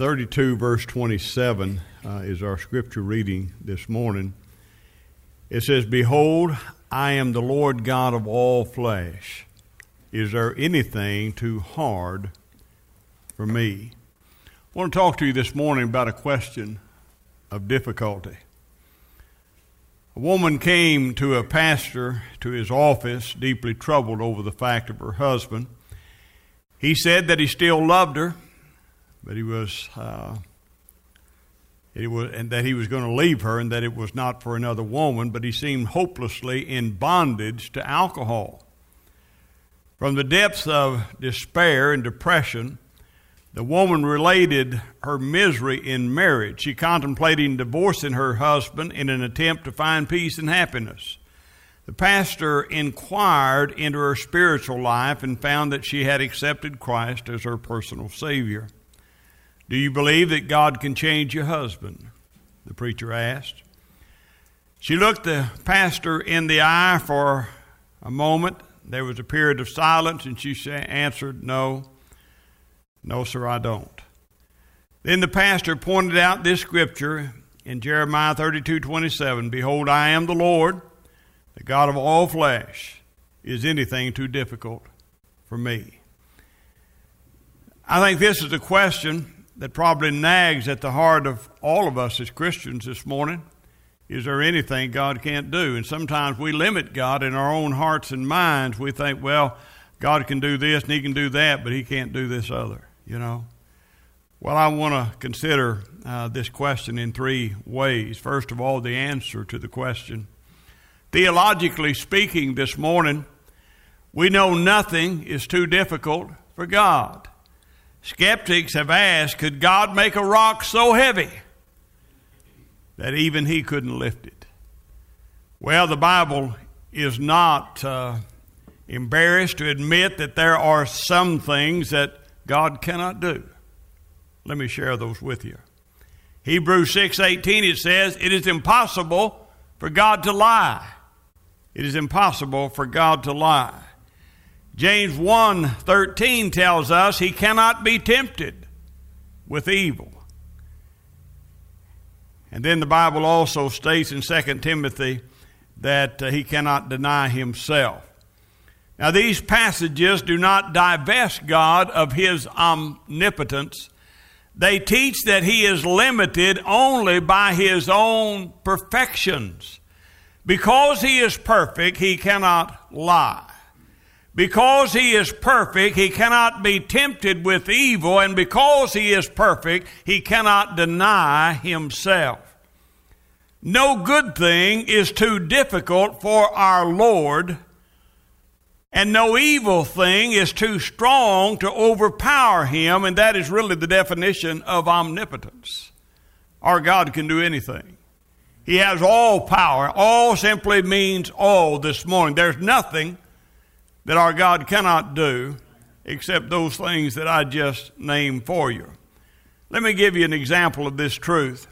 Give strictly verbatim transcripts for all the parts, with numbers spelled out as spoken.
thirty-two, verse twenty-seven uh, is our scripture reading this morning. It says, "Behold, I am the Lord God of all flesh. Is there anything too hard for me?" I want to talk to you this morning about a question of difficulty. A woman came to a pastor to his office, deeply troubled over the fact of her husband. He said that he still loved her, but he was, uh, it was, and that he was going to leave her, and that it was not for another woman. But he seemed hopelessly in bondage to alcohol. From the depths of despair and depression, the woman related her misery in marriage. She contemplated divorcing her husband in an attempt to find peace and happiness. The pastor inquired into her spiritual life and found that she had accepted Christ as her personal Savior. "Do you believe that God can change your husband?" the preacher asked. She looked the pastor in the eye for a moment. There was a period of silence, and she answered, "No. No, sir, I don't." Then the pastor pointed out this scripture in Jeremiah thirty-two twenty-seven, "Behold, I am the Lord, the God of all flesh. Is anything too difficult for me?" I think this is a question that probably nags at the heart of all of us as Christians this morning. Is there anything God can't do? And sometimes we limit God in our own hearts and minds. We think, well, God can do this and he can do that, but he can't do this other, you know. Well, I want to consider uh, this question in three ways. First of all, the answer to the question. Theologically speaking this morning, we know nothing is too difficult for God. Skeptics have asked, could God make a rock so heavy that even he couldn't lift it? Well, the Bible is not uh, embarrassed to admit that there are some things that God cannot do. Let me share those with you. Hebrews six eighteen, it says, "It is impossible for God to lie." It is impossible for God to lie. James one thirteen tells us he cannot be tempted with evil. And then the Bible also states in Second Timothy that uh, he cannot deny himself. Now, these passages do not divest God of his omnipotence. They teach that he is limited only by his own perfections. Because he is perfect, he cannot lie. Because he is perfect, he cannot be tempted with evil. And because he is perfect, he cannot deny himself. No good thing is too difficult for our Lord, and no evil thing is too strong to overpower him, and that is really the definition of omnipotence. Our God can do anything. He has all power. All simply means all this morning. There's nothing that our God cannot do except those things that I just named for you. Let me give you an example of this truth.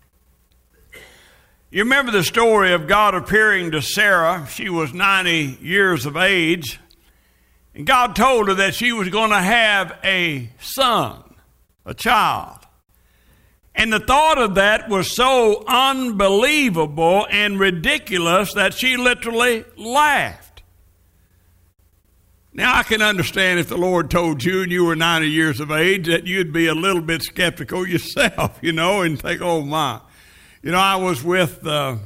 You remember the story of God appearing to Sarah. She was ninety years of age, and God told her that she was going to have a son, a child. And the thought of that was so unbelievable and ridiculous that she literally laughed. Now, I can understand if the Lord told you and you were ninety years of age that you'd be a little bit skeptical yourself, you know, and think, oh my. You know, I was with, uh,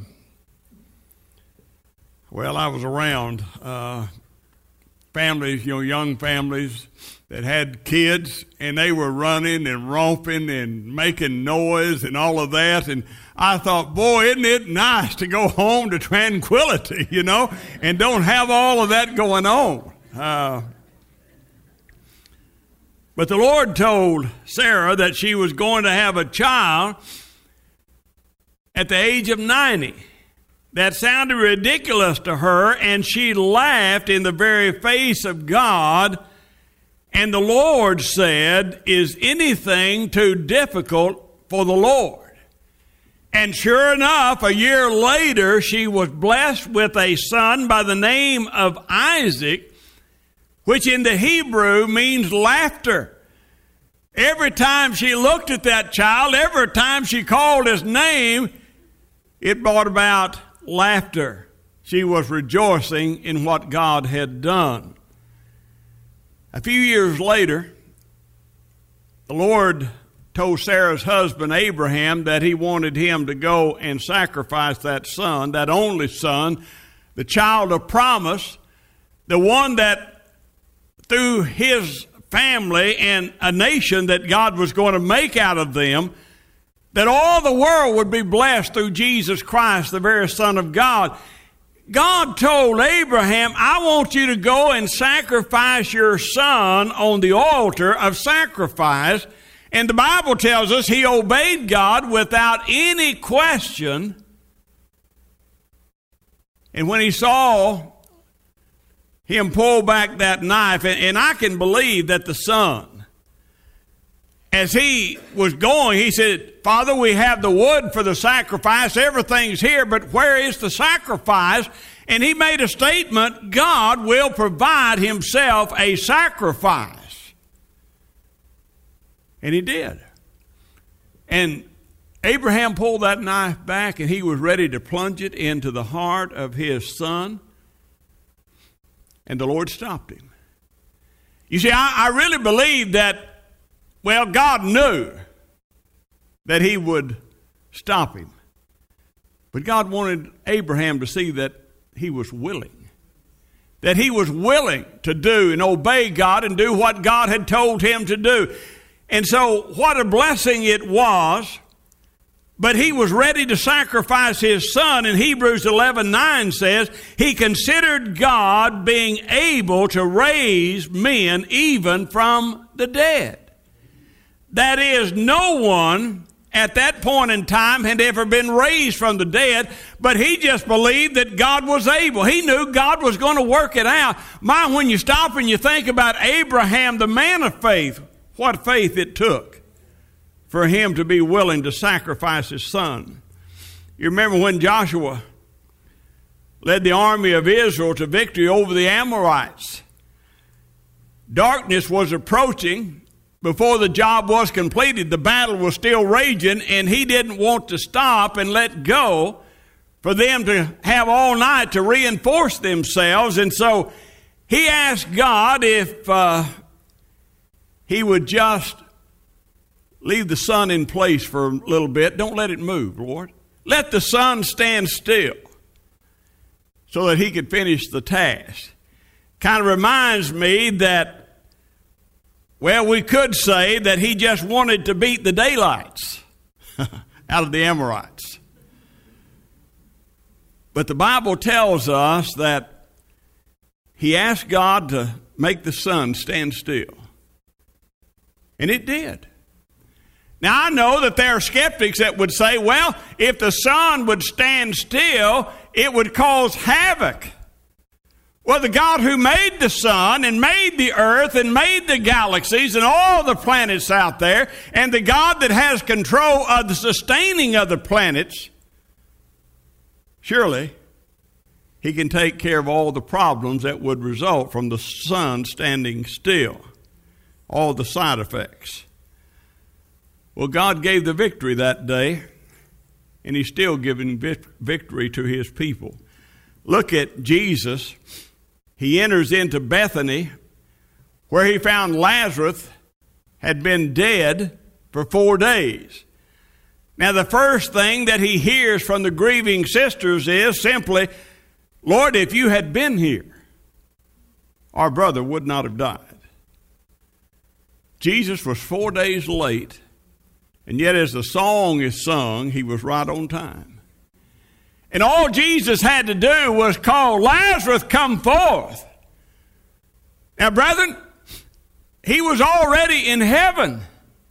well, I was around uh, families, you know, young families that had kids, and they were running and romping and making noise and all of that. And I thought, boy, isn't it nice to go home to tranquility, you know, and don't have all of that going on. Uh, but the Lord told Sarah that she was going to have a child at the age of ninety. That sounded ridiculous to her, and she laughed in the very face of God. And the Lord said, "Is anything too difficult for the Lord?" And sure enough, a year later, she was blessed with a son by the name of Isaac, which in the Hebrew means laughter. Every time she looked at that child, every time she called his name, it brought about laughter. She was rejoicing in what God had done. A few years later, the Lord told Sarah's husband, Abraham, that he wanted him to go and sacrifice that son, that only son, the child of promise, the one that through his family and a nation that God was going to make out of them, that all the world would be blessed through Jesus Christ, the very Son of God. God told Abraham, I want you to go and sacrifice your son on the altar of sacrifice. And the Bible tells us he obeyed God without any question. And when he saw him pull back that knife, and, and I can believe that the son, as he was going, he said, Father, we have the wood for the sacrifice. Everything's here, but where is the sacrifice? And he made a statement, God will provide himself a sacrifice. And he did. And Abraham pulled that knife back, and he was ready to plunge it into the heart of his son. And the Lord stopped him. You see, I, I really believe that, well, God knew that he would stop him. But God wanted Abraham to see that he was willing. That he was willing to do and obey God and do what God had told him to do. And so what a blessing it was. But he was ready to sacrifice his son. And Hebrews eleven nine says, he considered God being able to raise men even from the dead. That is, no one at that point in time had ever been raised from the dead, but he just believed that God was able. He knew God was going to work it out. My, when you stop and you think about Abraham, the man of faith, what faith it took for him to be willing to sacrifice his son. You remember when Joshua led the army of Israel to victory over the Amorites. Darkness was approaching. Before the job was completed, the battle was still raging, and he didn't want to stop and let go for them to have all night to reinforce themselves. And so he asked God if uh, he would just leave the sun in place for a little bit. Don't let it move, Lord. Let the sun stand still so that he could finish the task. Kind of reminds me that, well, we could say that he just wanted to beat the daylights out of the Amorites. But the Bible tells us that he asked God to make the sun stand still. And it did. Now, I know that there are skeptics that would say, well, if the sun would stand still, it would cause havoc. Well, the God who made the sun and made the earth and made the galaxies and all the planets out there, and the God that has control of the sustaining of the planets, surely he can take care of all the problems that would result from the sun standing still, all the side effects. Well, God gave the victory that day, and he's still giving victory to his people. Look at Jesus. He enters into Bethany, where he found Lazarus had been dead for four days. Now, the first thing that he hears from the grieving sisters is simply, Lord, if you had been here, our brother would not have died. Jesus was four days late, and yet as the song is sung, he was right on time. And all Jesus had to do was call, Lazarus, come forth. Now, brethren, he was already in heaven.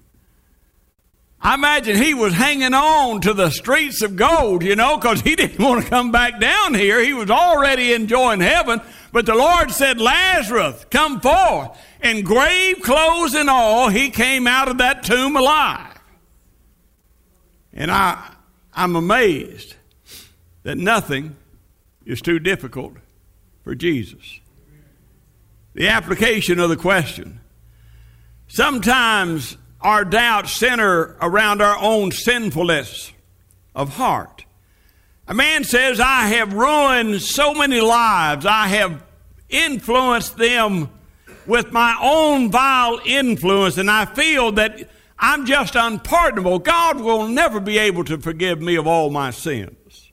I imagine he was hanging on to the streets of gold, you know, because he didn't want to come back down here. He was already enjoying heaven. But the Lord said, Lazarus, come forth. And grave clothes and all, he came out of that tomb alive. And I, I'm amazed that nothing is too difficult for Jesus. The application of the question. Sometimes our doubts center around our own sinfulness of heart. A man says, I have ruined so many lives. I have influenced them with my own vile influence, and I feel that I'm just unpardonable. God will never be able to forgive me of all my sins.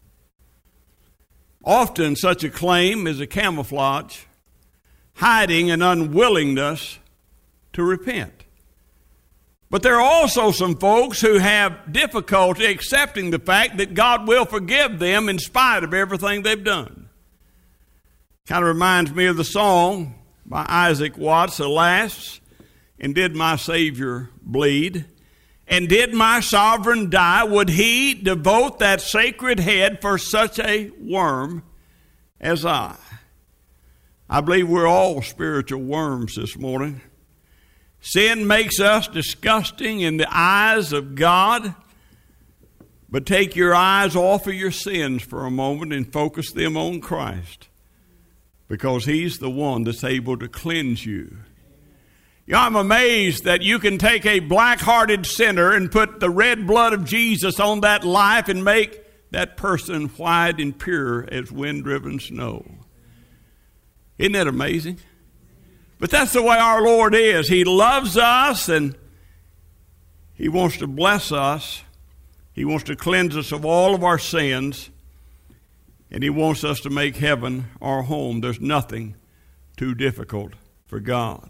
Often such a claim is a camouflage, hiding an unwillingness to repent. But there are also some folks who have difficulty accepting the fact that God will forgive them in spite of everything they've done. Kind of reminds me of the song by Isaac Watts, alas, and did my Savior bleed? And did my sovereign die? Would he devote that sacred head for such a worm as I? I believe we're all spiritual worms this morning. Sin makes us disgusting in the eyes of God. But take your eyes off of your sins for a moment and focus them on Christ, because he's the one that's able to cleanse you. You know, I'm amazed that you can take a black-hearted sinner and put the red blood of Jesus on that life and make that person white and pure as wind-driven snow. Isn't that amazing? But that's the way our Lord is. He loves us, and he wants to bless us. He wants to cleanse us of all of our sins, and he wants us to make heaven our home. There's nothing too difficult for God.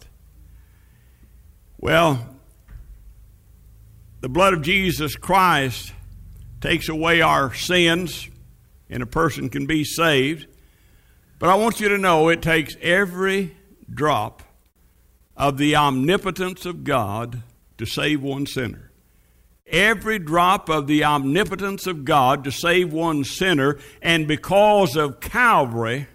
Well, the blood of Jesus Christ takes away our sins, and a person can be saved. But I want you to know it takes every drop of the omnipotence of God to save one sinner. Every drop of the omnipotence of God to save one sinner, and because of Calvary,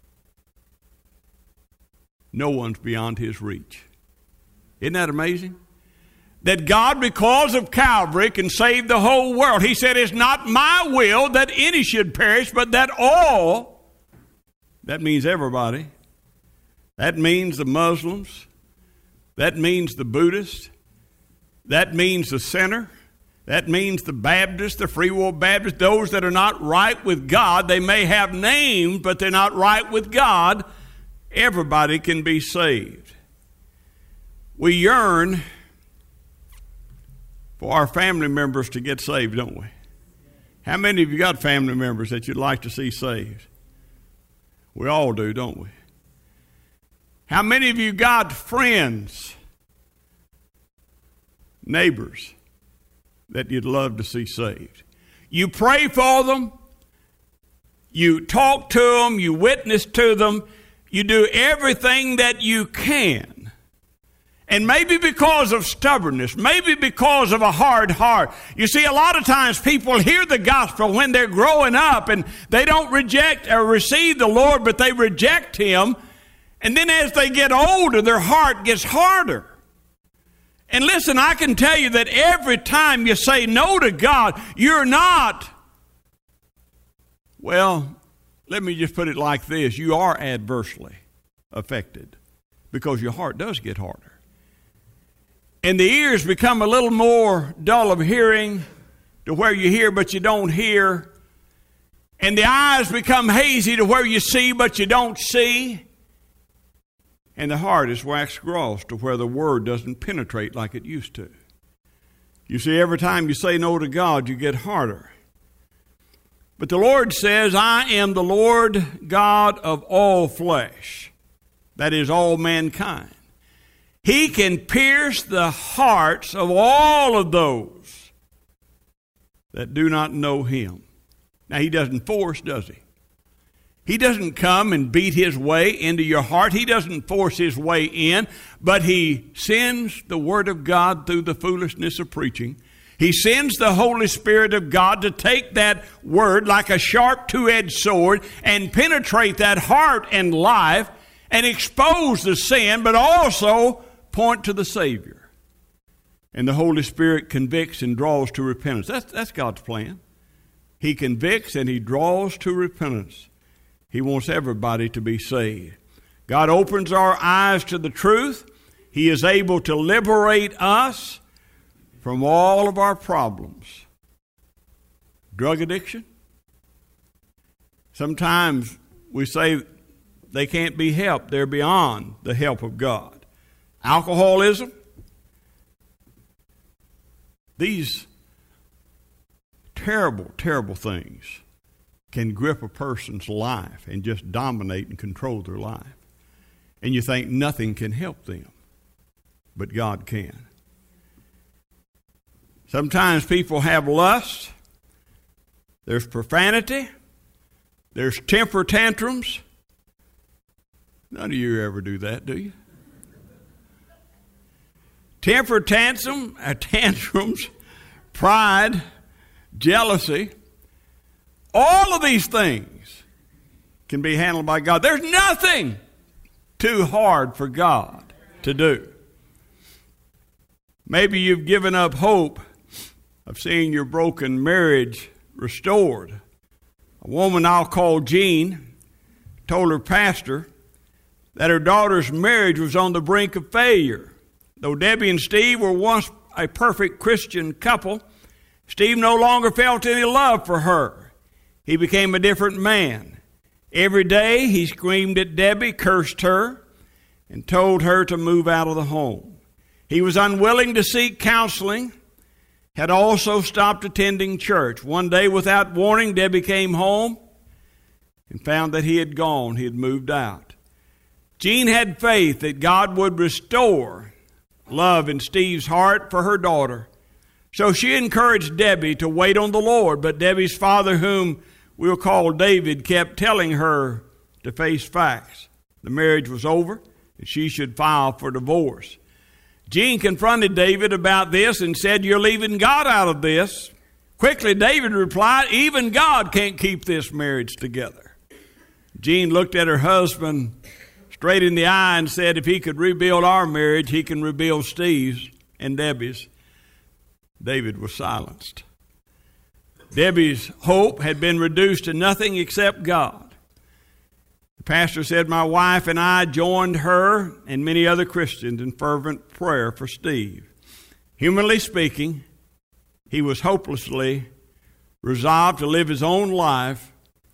no one's beyond his reach. Isn't that amazing? That God, because of Calvary, can save the whole world. He said, it's not my will that any should perish, but that all, that means everybody, that means the Muslims, that means the Buddhists, that means the sinner, that means the Baptists, the Free Will Baptists, those that are not right with God. They may have names, but they're not right with God. Everybody can be saved. We yearn for our family members to get saved, don't we? How many of you got family members that you'd like to see saved? We all do, don't we? How many of you got friends, neighbors, that you'd love to see saved? You pray for them, you talk to them, you witness to them, you do everything that you can. And maybe because of stubbornness, maybe because of a hard heart. You see, a lot of times people hear the gospel when they're growing up, and they don't reject or receive the Lord, but they reject him. And then as they get older, their heart gets harder. And listen, I can tell you that every time you say no to God, you're not, well, let me just put it like this. You are adversely affected, because your heart does get harder. And the ears become a little more dull of hearing, to where you hear but you don't hear. And the eyes become hazy to where you see but you don't see. And the heart is waxed gross to where the word doesn't penetrate like it used to. You see, every time you say no to God, you get harder. But the Lord says, I am the Lord God of all flesh. That is, all mankind. He can pierce the hearts of all of those that do not know him. Now, he doesn't force, does he? He doesn't come and beat his way into your heart. He doesn't force his way in, but he sends the word of God through the foolishness of preaching. He sends the Holy Spirit of God to take that word like a sharp two-edged sword and penetrate that heart and life and expose the sin, but also point to the Savior. And the Holy Spirit convicts and draws to repentance. That's, that's God's plan. He convicts and he draws to repentance. He wants everybody to be saved. God opens our eyes to the truth. He is able to liberate us from all of our problems. Drug addiction. Sometimes we say they can't be helped. They're beyond the help of God. Alcoholism. These terrible, terrible things can grip a person's life and just dominate and control their life. And you think nothing can help them, but God can. Sometimes people have lust. There's profanity. There's temper tantrums. None of you ever do that, do you? Temper tantrum, uh, tantrums, pride, jealousy, all of these things can be handled by God. There's nothing too hard for God to do. Maybe you've given up hope of seeing your broken marriage restored. A woman I'll call Jean told her pastor that her daughter's marriage was on the brink of failure. Though Debbie and Steve were once a perfect Christian couple, Steve no longer felt any love for her. He became a different man. Every day he screamed at Debbie, cursed her, and told her to move out of the home. He was unwilling to seek counseling, had also stopped attending church. One day, without warning, Debbie came home and found that he had gone. He had moved out. Jean had faith that God would restore love in Steve's heart for her daughter. So she encouraged Debbie to wait on the Lord, but Debbie's father, whom we'll call David, kept telling her to face facts. The marriage was over, and she should file for divorce. Jean confronted David about this and said, "You're leaving God out of this." Quickly, David replied, "Even God can't keep this marriage together." Jean looked at her husband straight in the eye and said, "If he could rebuild our marriage, he can rebuild Steve's and Debbie's." David was silenced. Debbie's hope had been reduced to nothing except God. The pastor said, "My wife and I joined her and many other Christians in fervent prayer for Steve. Humanly speaking, he was hopelessly resolved to live his own life,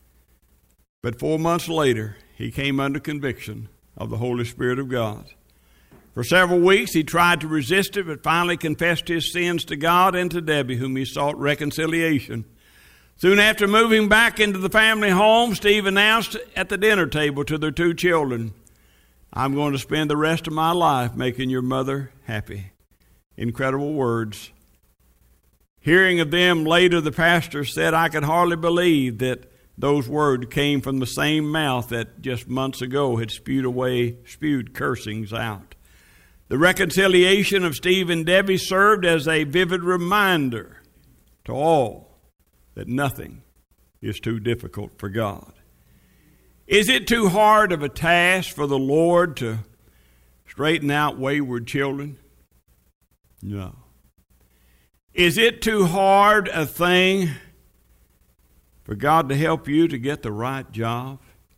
but four months later, he came under conviction of the Holy Spirit of God. For several weeks, he tried to resist it, but finally confessed his sins to God and to Debbie, whom he sought reconciliation. Soon after moving back into the family home, Steve announced at the dinner table to their two children, "I'm going to spend the rest of my life making your mother happy." Incredible words. Hearing of them later, the pastor said, "I could hardly believe that those words came from the same mouth that just months ago had spewed away, spewed cursings out." The reconciliation of Steve and Debbie served as a vivid reminder to all that nothing is too difficult for God. Is it too hard of a task for the Lord to straighten out wayward children? No. Is it too hard a thing for God to help you to get the right job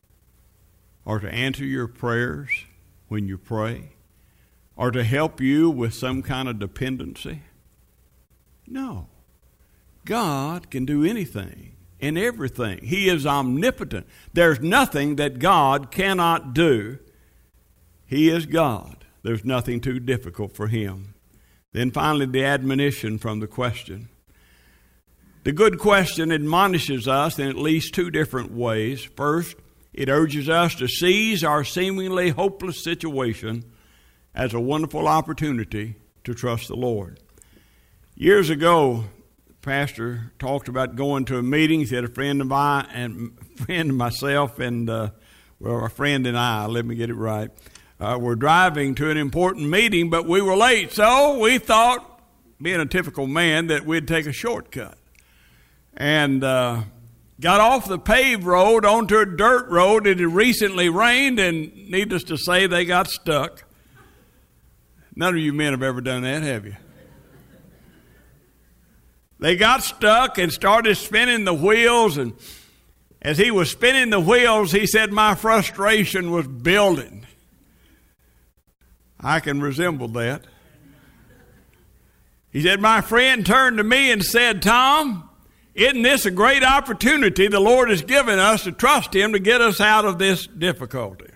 or to answer your prayers when you pray or to help you with some kind of dependency? No. God can do anything and everything. He is omnipotent. There's nothing that God cannot do. He is God. There's nothing too difficult for him. Then finally, the admonition from the question. The good question admonishes us in at least two different ways. First, it urges us to seize our seemingly hopeless situation as a wonderful opportunity to trust the Lord. Years ago, the pastor talked about going to a meeting. He said a friend of mine and friend of myself and, uh, well, a friend and I, let me get it right, uh, were driving to an important meeting, but we were late. So we thought, being a typical man, that we'd take a shortcut. And uh, got off the paved road onto a dirt road. It had recently rained, and needless to say, they got stuck. None of you men have ever done that, have you? They got stuck and started spinning the wheels, and as he was spinning the wheels, he said, "My frustration was building." I can resemble that. He said, my friend turned to me and said, Tom, isn't this a great opportunity the Lord has given us to trust Him to get us out of this difficulty?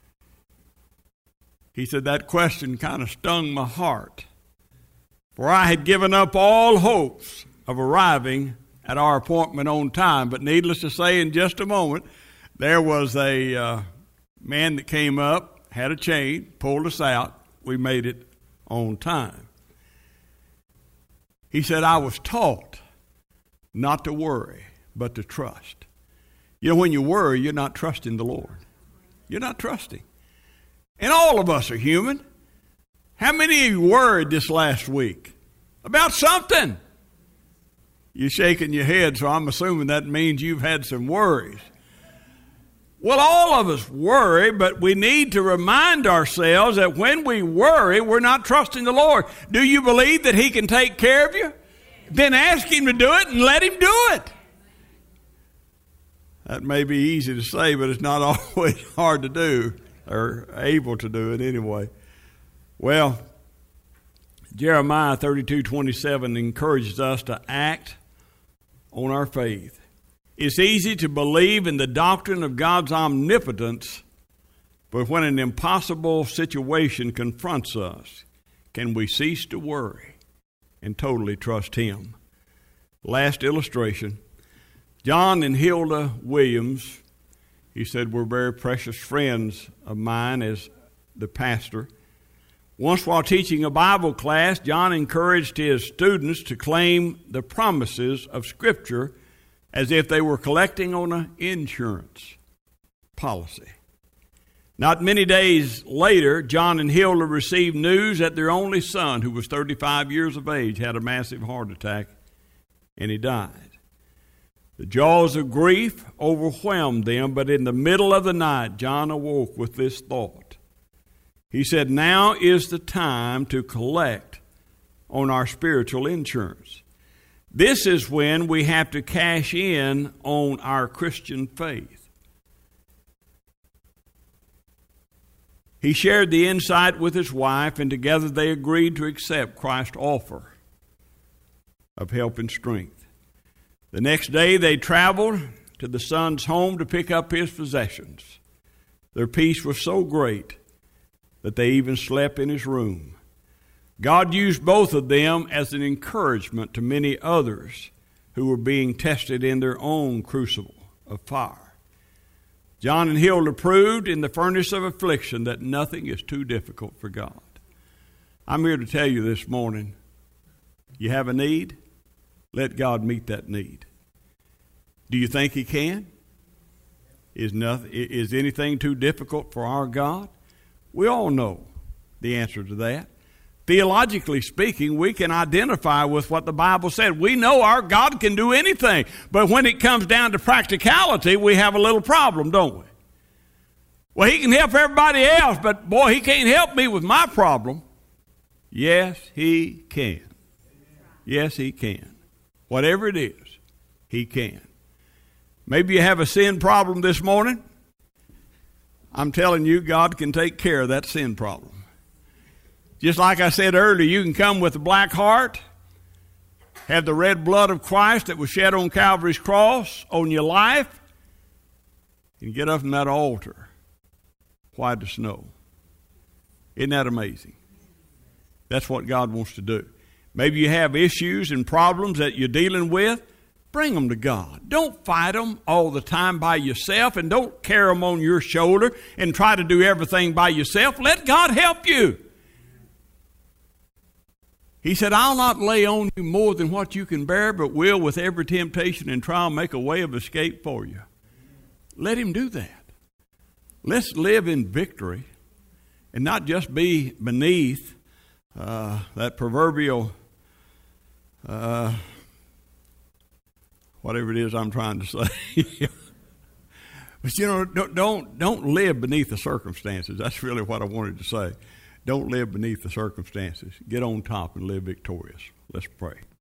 He said, that question kind of stung my heart, for I had given up all hopes of arriving at our appointment on time. But needless to say, in just a moment, there was a uh, man that came up, had a chain, pulled us out. We made it on time. He said, I was taught not to worry, but to trust. You know, when you worry, you're not trusting the Lord. You're not trusting. And all of us are human. How many of you worried this last week about something? You're shaking your head, so I'm assuming that means you've had some worries. Well, all of us worry, but we need to remind ourselves that when we worry, we're not trusting the Lord. Do you believe that He can take care of you? Then ask Him to do it and let Him do it. That may be easy to say, but it's not always hard to do, or able to do it anyway. Well, Jeremiah thirty-two twenty-seven encourages us to act on our faith. It's easy to believe in the doctrine of God's omnipotence, but when an impossible situation confronts us, can we cease to worry and totally trust Him? Last illustration, John and Hilda Williams, he said, were very precious friends of mine as the pastor. Once while teaching a Bible class, John encouraged his students to claim the promises of Scripture as if they were collecting on an insurance policy. Not many days later, John and Hilda received news that their only son, who was thirty-five years of age, had a massive heart attack, and he died. The jaws of grief overwhelmed them, but in the middle of the night, John awoke with this thought. He said, now is the time to collect on our spiritual insurance. This is when we have to cash in on our Christian faith. He shared the insight with his wife, and together they agreed to accept Christ's offer of help and strength. The next day they traveled to the son's home to pick up his possessions. Their peace was so great that they even slept in his room. God used both of them as an encouragement to many others who were being tested in their own crucible of fire. John and Hilda proved in the furnace of affliction that nothing is too difficult for God. I'm here to tell you this morning, you have a need, let God meet that need. Do you think He can? Is nothing, is anything too difficult for our God? We all know the answer to that. Theologically speaking, we can identify with what the Bible said. We know our God can do anything. But when it comes down to practicality, we have a little problem, don't we? Well, He can help everybody else, but boy, He can't help me with my problem. Yes, He can. Yes, He can. Whatever it is, He can. Maybe you have a sin problem this morning. I'm telling you, God can take care of that sin problem. Just like I said earlier, you can come with a black heart, have the red blood of Christ that was shed on Calvary's cross on your life, and get up from that altar white as snow. Isn't that amazing? That's what God wants to do. Maybe you have issues and problems that you're dealing with. Bring them to God. Don't fight them all the time by yourself, and don't carry them on your shoulder and try to do everything by yourself. Let God help you. He said, I'll not lay on you more than what you can bear, but will with every temptation and trial make a way of escape for you. Let Him do that. Let's live in victory and not just be beneath uh, that proverbial uh, whatever it is I'm trying to say. But you know, don't, don't don't live beneath the circumstances. That's really what I wanted to say. Don't live beneath the circumstances. Get on top and live victorious. Let's pray.